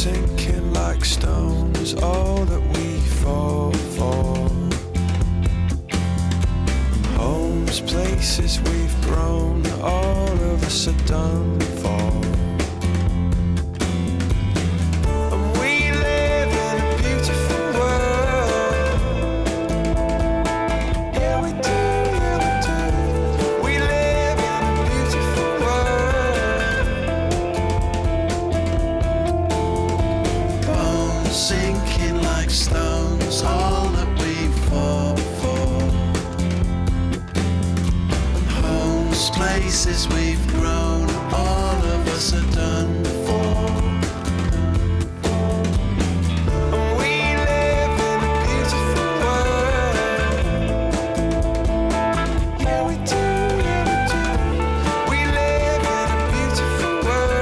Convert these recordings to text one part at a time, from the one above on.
sinking like stones, all that we fall for. Homes, places we've grown, all of us are done for. And we live in a beautiful world. Yeah, we do, yeah, we do. We live in a beautiful world. Bones sinking like stones, all that we fall for. Places we've grown, all of us are done for. And we live in a beautiful world. Yeah, we do, yeah, we do. We live in a beautiful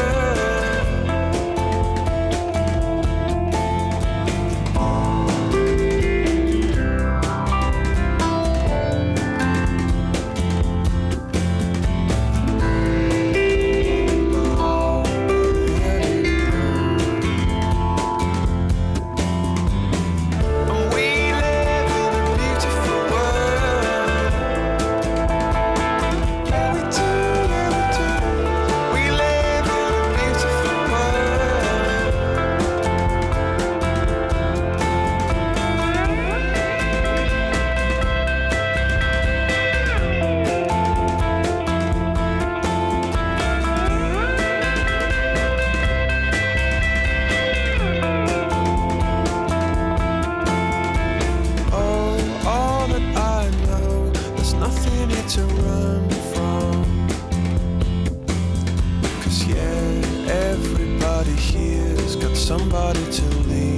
to run from. 'Cause yeah, everybody here's got somebody to lean